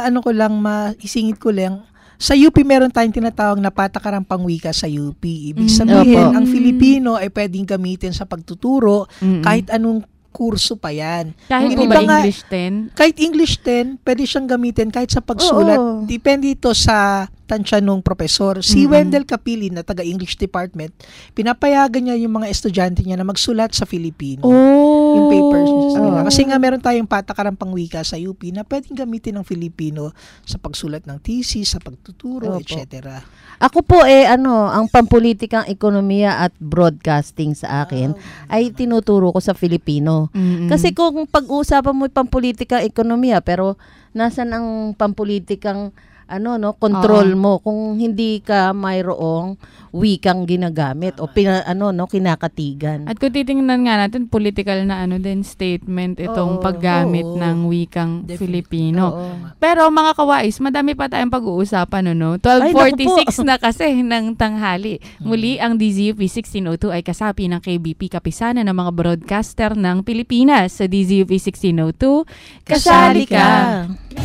maisingit ko lang, sa UP meron tayong tinatawag na patakarang pangwika sa UP. Ibig sabihin, ang Filipino ay pwedeng gamitin sa pagtuturo kahit anong kurso pa yan. Kahit English 10? Kahit English 10, pwede siyang gamitin kahit sa pagsulat. Depende ito sa tansya nung profesor. Si Wendell Capili na taga-English Department, pinapayagan niya yung mga estudyante niya na magsulat sa Filipino. Yung papers nila. Kasi nga meron tayong patakarang pangwika sa UP na pwedeng gamitin ng Filipino sa pagsulat ng thesis, sa pagtuturo, etc. Ako po ang pampulitikang ekonomiya at broadcasting sa akin ay tinuturo ko sa Filipino. Kasi kung pag-uusapan mo yung pampulitikang ekonomiya, pero nasan ang pampulitikang control mo kung hindi ka mayroong wikang ginagamit o kinakatigan. At kung titingnan nga natin, political na statement itong paggamit ng wikang Filipino. Pero mga kawais, madami pa tayong pag-uusapan 12:46 na kasi ng tanghali. Muli ang DZUP 1602 ay kasapi ng KBP Kapisanan ng mga broadcaster ng Pilipinas. Sa DZUP 1602, kasali ka!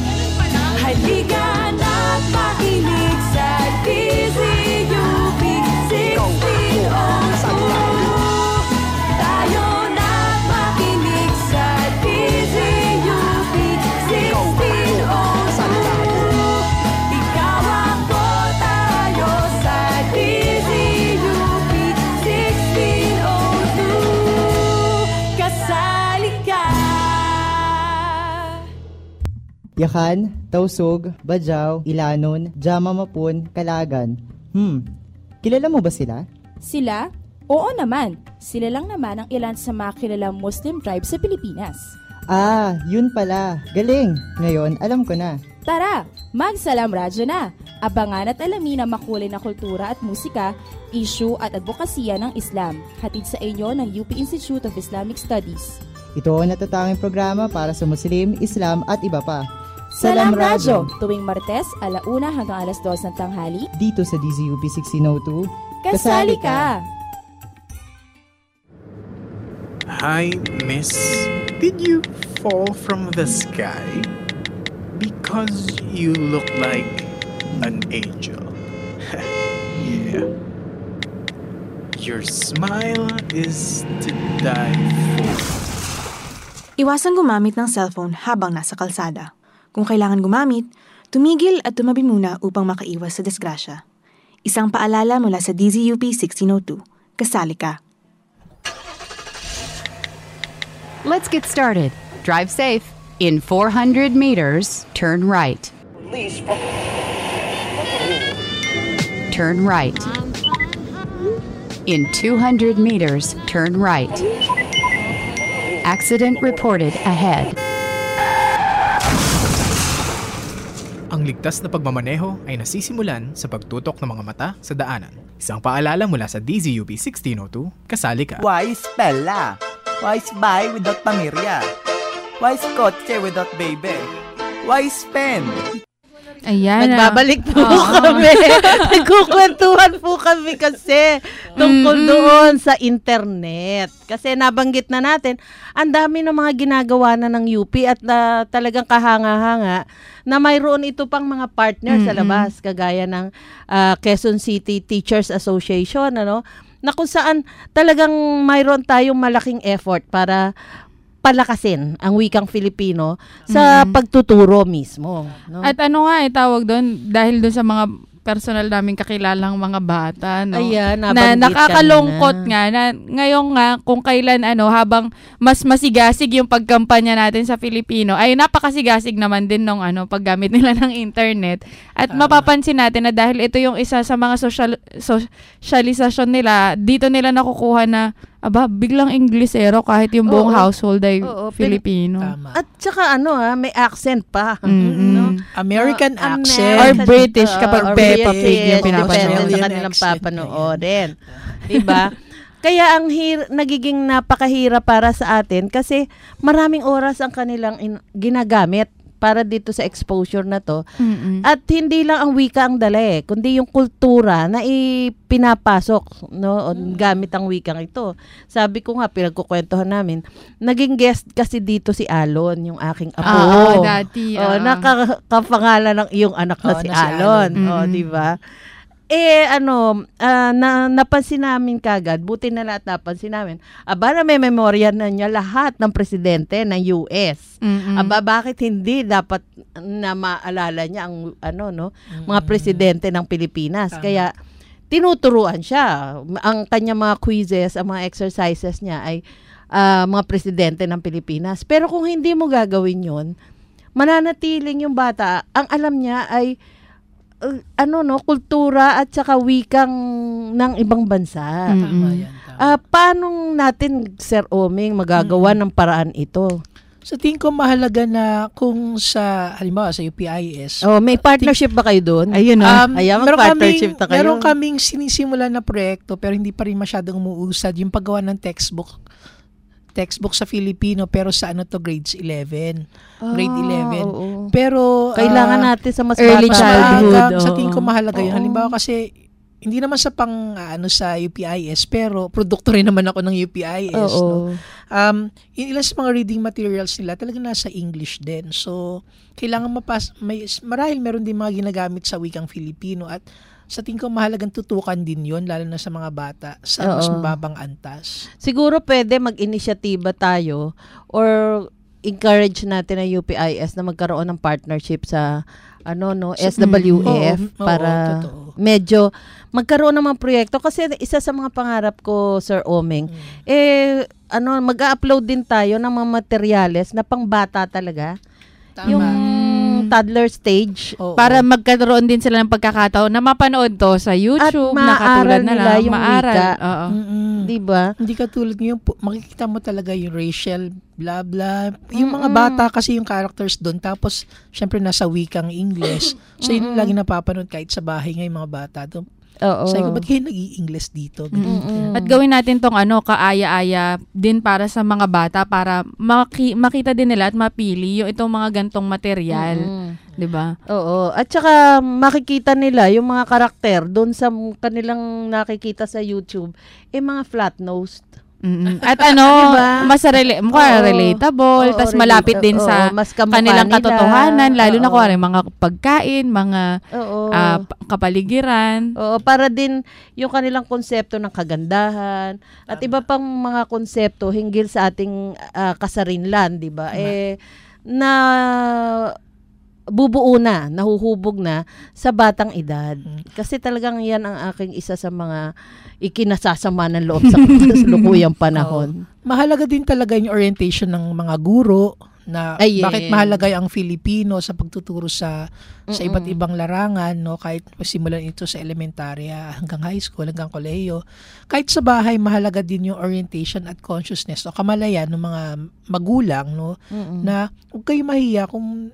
Halika na't makinig sa DZUP 1602. Tayo na't makinig sa DZUP 1602. Ikaw ako, tayo sa DZUP 1602. Kasali ka! Yakan, Tausog, Bajau, Ilanon, Jama Mapun, Kalagan. Kilala mo ba sila? Sila? Oo naman. Sila lang naman ang ilan sa mga kilalang Muslim tribes sa Pilipinas. Yun pala. Galing. Ngayon, alam ko na. Tara, magsalam radyo na. Abangan at alamin ang makulay na kultura at musika, issue at advokasya ng Islam. Hatid sa inyo ng UP Institute of Islamic Studies. Ito ang natatanging programa para sa Muslim, Islam at iba pa. Salam Radyo, tuwing Martes, 1:00 hanggang 2:00 ng tanghali. Dito sa DZUP 1602. Kasali ka! Hi, miss. Did you fall from the sky? Because you look like an angel. Yeah. Your smile is to die for. Iwasan gumamit ng cellphone habang nasa kalsada. Kung kailangan gumamit, Tumigil at tumabi muna upang makaiwas sa disgrasya. Isang paalala mula sa DZUP 1602. Kasali ka. Let's get started. Drive safe. In 400 meters, turn right. Turn right. In 200 meters, turn right. Accident reported ahead. Ang ligtas na pagmamaneho ay nasisimulan sa pagtutok ng mga mata sa daanan. Isang paalala mula sa DZUP 1602, kasali ka. Wise Bella. Wise Buy without pamirya. Wise Kotse without baby. Wise Pen. Ayan. Nagbabalik po kami. Nagkukwentuhan po kami kasi tungkol doon sa internet. Kasi nabanggit na natin, ang dami ng mga ginagawa na ng UP at talagang kahanga-hanga na mayroon ito pang mga partner sa labas, kagaya ng Quezon City Teachers Association, na kung saan talagang mayroon tayong malaking effort para palakasin ang wikang Filipino sa pagtuturo mismo. No? At tawag doon, dahil doon sa mga personal naming kakilalang mga bata, no? Ayan, na nakakalungkot nga na ngayon nga kung kailan habang mas masigasig yung pagkampanya natin sa Filipino, ay napakasigasig naman din nung paggamit nila ng internet. At mapapansin natin na dahil ito yung isa sa mga socialization nila, dito nila nakukuha na biglang Inglesero kahit yung buong household ay Filipino. At saka may accent pa. No? American accent. Or British kapag Peppa Pig yung pinapanood. Sa kanilang papanoodin. Diba? Kaya ang nagiging napakahirap para sa atin kasi maraming oras ang kanilang ginagamit para dito sa exposure na to. At hindi lang ang wika ang dala kundi yung kultura na ipinapasok, gamit ang wikang ito. Sabi ko nga, pinagkukwentuhan namin, naging guest kasi dito si Alon, yung aking apo. Dati. Nakakapangalan ng iyong anak na si Alon. Diba? Napansin namin kagad, buti na lahat napansin namin, na may memorya na niya lahat ng presidente ng US. Bakit hindi dapat na maalala niya ang mga presidente ng Pilipinas? Kaya tinuturuan siya. Ang kanya mga quizzes, ang mga exercises niya ay mga presidente ng Pilipinas. Pero kung hindi mo gagawin yun, mananatiling yung bata, ang alam niya ay kultura at saka wikang ng ibang bansa. Paano natin, Sir Oming, magagawa ng paraan ito? Sa tingin ko mahalaga na kung halimbawa sa UPIS. May partnership ba kayo doon? Ayun partnership na kayo. Meron kaming sinisimulan na proyekto pero hindi pa rin masyadong umuusad yung paggawa ng textbook sa Filipino pero sa grades 11. Grade 11. Pero kailangan natin sa mas early childhood. Sa tingin ko mahalaga yun. Halimbawa kasi hindi naman sa sa UPIS pero produkto rin naman ako ng UPIS. Ilan sa mga reading materials nila talaga nasa English din. So kailangan marahil meron din mga ginagamit sa wikang Filipino at sa tingin ko mahalagang tutukan din yun, lalo na sa mga bata, sa mas mababang antas. Siguro pwede mag-inisyatiba tayo or encourage natin ang UPIS na magkaroon ng partnership sa SWF para medyo magkaroon ng mga proyekto. Kasi isa sa mga pangarap ko, Sir Oming, mag-upload din tayo ng mga materyales na pang bata talaga. Tama. Yung toddler stage. Para magkaroon din sila ng pagkakataon na mapanood to sa YouTube, at maaaral nila yung maaral. wika. Diba? Hindi katulad ngayon, makikita mo talaga yung racial, blah blah. Yung mga bata kasi yung characters doon, tapos syempre nasa wikang English. So yun lagi napapanood kahit sa bahay ngayon mga bata doon. Sabi ko, ba't kayo nag-i-English dito? At gawin natin tong kaaya-aya din para sa mga bata para makita din nila at mapili yung itong mga gantong material. Diba? Oo. At saka makikita nila yung mga karakter doon sa kanilang nakikita sa YouTube, mga flat-nosed. At mas relatable, tas malapit din sa kanilang katotohanan, lalo na kuwari mga pagkain, mga kapaligiran. Para din yung kanilang konsepto ng kagandahan at iba pang mga konsepto hinggil sa ating kasarinlan, di ba? Na bubuo na, nahuhubog na sa batang edad. Kasi talagang yan ang aking isa sa mga ikinasasama ng loob sa kasalukuyang panahon. Mahalaga din talaga yung orientation ng mga guro na bakit mahalaga ang Filipino sa pagtuturo sa iba't ibang larangan, no, kahit simulan ito sa elementarya hanggang high school, hanggang kolehiyo. Kahit sa bahay, mahalaga din yung orientation at consciousness o kamalayan ng mga magulang, no, na huwag kayo mahiya kung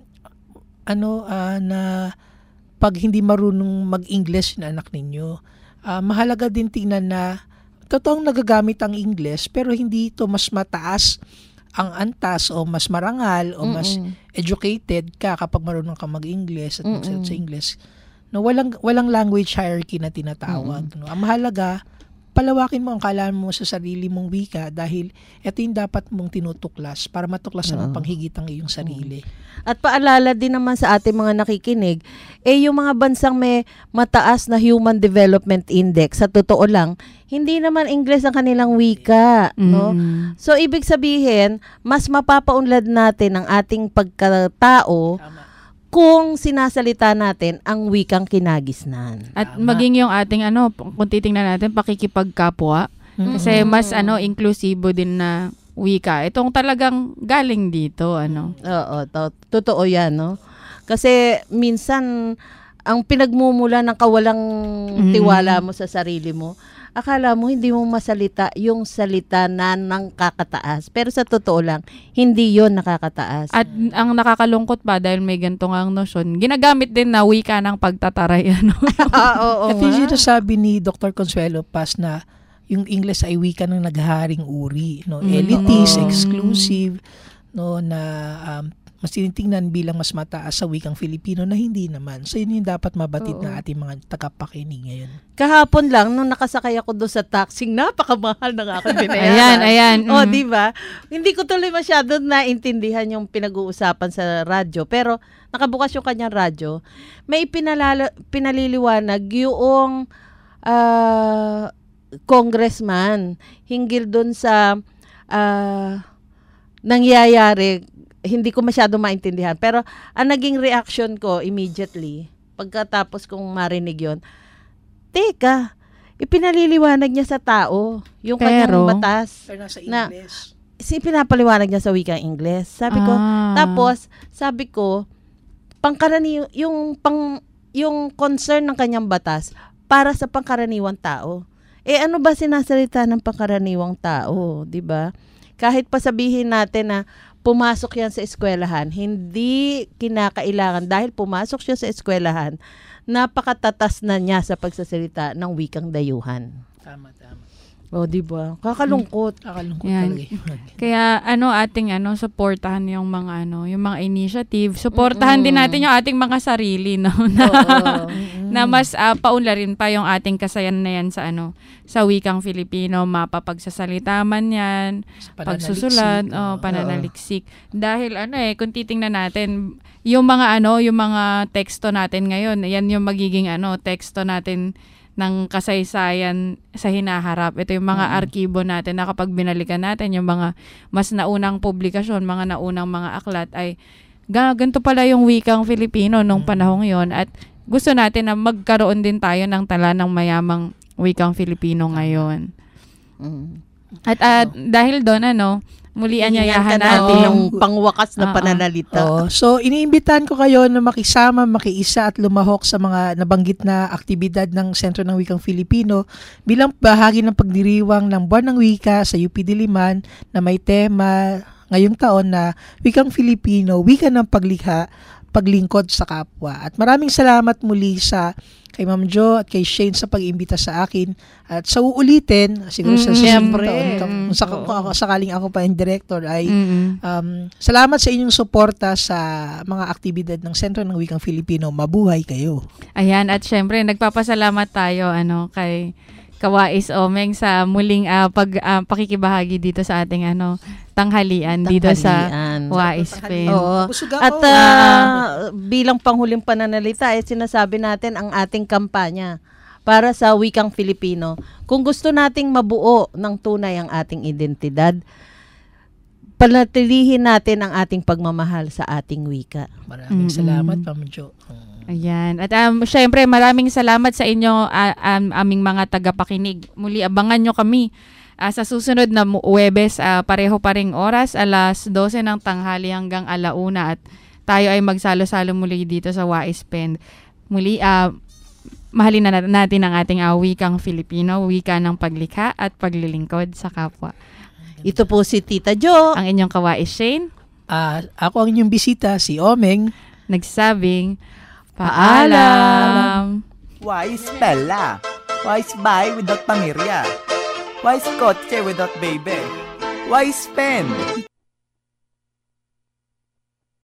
na pag hindi marunong mag-English yung anak ninyo. Mahalaga din tingnan na totoong nagagamit ang English pero hindi ito mas mataas ang antas o mas marangal o mas educated ka kapag marunong ka mag-English at magsalit sa English. No, walang language hierarchy na tinatawag. No? Ang mahalaga, palawakin mo ang kaalaman mo sa sarili mong wika dahil ito yung dapat mong tinutuklas para matuklasan ang panghigit ang iyong sarili. At paalala din naman sa ating mga nakikinig, yung mga bansang may mataas na Human Development Index, sa totoo lang, hindi naman English ang kanilang wika. No? So, ibig sabihin, mas mapapaunlad natin ang ating pagkatao kung sinasalita natin ang wikang kinagisnan. At maging yung ating kung titingnan natin, pakikipagkapwa. Kasi mas inklusibo din na wika. Itong talagang galing dito, Oo, totoo yan, no? Kasi minsan, ang pinagmumula ng kawalang tiwala mo sa sarili mo, akala mo hindi mo masalita yung salita na nakakataas. Pero sa totoo lang, hindi yon nakakataas. At ang nakakalungkot pa dahil may ganito nga ang nosyon, ginagamit din na wika ng pagtataray. Oo. At yung sinasabi ni Dr. Consuelo Paz na yung English ay wika ng naghaharing uri, no? Elitist, exclusive, no, na mas tinitingnan bilang mas mataas sa wikang Filipino na hindi naman. So yun yung dapat mabatid na ating mga tagapakinig ngayon. Kahapon lang, nung nakasakay ako doon sa taxi, napakamahal ng aking binayaran. Ayan. O, di ba? Hindi ko tuloy masyado naintindihan yung pinag-uusapan sa radyo. Pero, nakabukas yung kanyang radyo. May pinaliliwanag yung congressman hinggil doon sa nangyayari. Hindi ko masyado maintindihan. Pero, ang naging reaction ko immediately, pagkatapos kong marinig yun, teka, ipinaliliwanag niya sa tao yung kanyang batas. Pero nasa English. Pinapaliwanag niya sa wikang Ingles. Sabi ko, yung concern ng kanyang batas para sa pangkaraniwang tao. Ano ba sinasalita ng pangkaraniwang tao, 'di ba? Kahit pa sabihin natin na pumasok yan sa eskwelahan, hindi kinakailangan dahil pumasok siya sa eskwelahan, napakatatas na niya sa pagsasalita ng wikang dayuhan. Tama. O, diba? Kakalungkot. Talaga. Kaya ating suportahan yung mga yung mga initiative. Suportahan din natin yung ating mga sarili, no? Na mas paunlarin pa yung ating kasayanayan sa sa wikang Filipino, mapapagsasalita man yan, pagsusulat, pananaliksik. Dahil kung titingnan natin yung mga yung mga teksto natin ngayon, yan yung magiging teksto natin ng kasaysayan sa hinaharap. Ito yung mga arkibo natin na kapag binalikan natin yung mga mas naunang publikasyon, mga naunang mga aklat ay ganito pala yung wikang Filipino nung panahong yon at gusto natin na magkaroon din tayo ng tala ng mayamang wikang Filipino ngayon. At dahil doon muli anyayahan natin yung pangwakas na pananalita. So, iniimbitahan ko kayo na makisama, makiisa at lumahok sa mga nabanggit na aktibidad ng Sentro ng Wikang Filipino bilang bahagi ng pagdiriwang ng Buwan ng Wika sa UP Diliman na may tema ngayong taon na Wikang Filipino, Wika ng Paglikha, Paglingkod sa Kapwa. At maraming salamat muli kay Ma'am Jo at kay Shane sa pag-imbita sa akin at sa uulitin siguro sa susunod taon kung sakaling ako pa yung director ay salamat sa inyong suporta sa mga aktibidad ng Sentro ng Wikang Filipino. Mabuhay kayo. Ayan, at syempre nagpapasalamat tayo kay Kawais Omeng sa muling pakikibahagi dito sa ating tanghalian dito sa Wais Pen. At bilang panghuling pananalita, sinasabi natin ang ating kampanya para sa wikang Filipino. Kung gusto nating mabuo ng tunay ang ating identidad, panatilihin natin ang ating pagmamahal sa ating wika. Maraming salamat, Ma'am Jo. Ayan. At syempre, maraming salamat sa inyo, aming mga tagapakinig. Muli, abangan nyo kami sa susunod na Huwebes, pareho pa ring oras, alas 12 ng tanghali hanggang 1:00 at tayo ay magsalo-salo muli dito sa Wise Pen. Muli, mahalin na natin ang ating wikang Filipino, wika ng paglikha at paglilingkod sa kapwa. Ito po si Tita Jo. Ang inyong kawais Shane. Ako ang inyong bisita, si Omeng. Nagsabing, paalam! Wise Bella. Wise Bye without Pangiria. Wise Kotse without Baby. Wise Pen.